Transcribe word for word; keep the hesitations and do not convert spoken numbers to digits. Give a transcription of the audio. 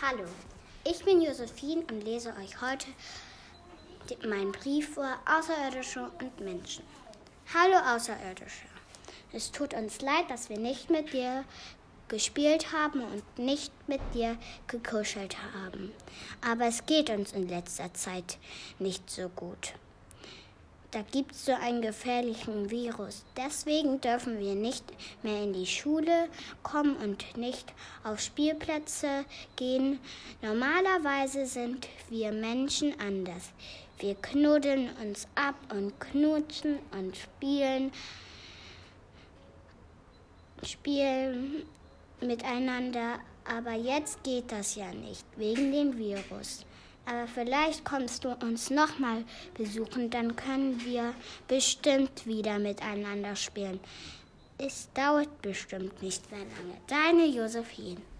Hallo, ich bin Josephine und lese euch heute meinen Brief vor, Außerirdische und Menschen. Hallo Außerirdische, es tut uns leid, dass wir nicht mit dir gespielt haben und nicht mit dir gekuschelt haben. Aber es geht uns in letzter Zeit nicht so gut. Da gibt es so einen gefährlichen Virus. Deswegen dürfen wir nicht mehr in die Schule kommen und nicht auf Spielplätze gehen. Normalerweise sind wir Menschen anders. Wir knuddeln uns ab und knutschen und spielen, spielen miteinander. Aber jetzt geht das ja nicht, wegen dem Virus. Aber vielleicht kommst du uns nochmal besuchen, dann können wir bestimmt wieder miteinander spielen. Es dauert bestimmt nicht mehr lange. Deine Josephine.